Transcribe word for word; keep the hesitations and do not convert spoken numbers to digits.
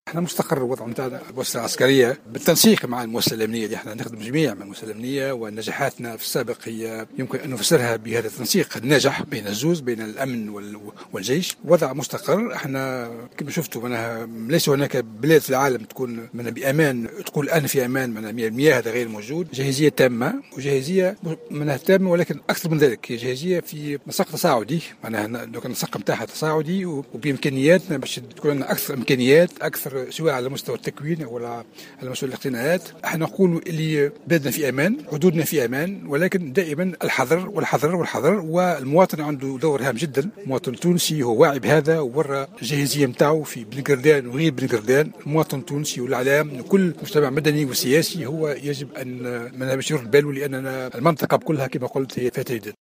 احنا مستقر الوضع نتاعنا المؤسسه العسكريه بالتنسيق مع المؤسسه الامنيه اللي احنا نخدم جميع مع المؤسسه الامنيه، ونجاحاتنا في السابق هي يمكن ان نفسرها بهذا التنسيق الناجح بين الزوز، بين الامن والجيش. وضع مستقر. احنا كما شفتوا معناها ليس هناك بلاد في العالم تكون من بامان تقول الان في امان من مية بالمية، هذا غير موجود. جاهزيه تامه وجاهزيه منها تامه، ولكن اكثر من ذلك هي جاهزيه في نسق تصاعدي، معناها النسق نتاعها تصاعدي وبامكانياتنا باش تكون عندنا اكثر امكانيات، اكثر سواء على مستوى التكوين او على مستوى الاقتناءات. احنا نقول اللي بلادنا في امان، حدودنا في امان، ولكن دائما الحذر والحذر والحذر. والمواطن عنده دور هام جدا، المواطن التونسي هو واعي بهذا وورى الجاهزيه نتاعو في بن قردان وغير بن قردان. المواطن التونسي والاعلام وكل مجتمع مدني وسياسي هو يجب ان ما باش يرد باله، لاننا المنطقه كلها كما قلت هي فيها تهديد.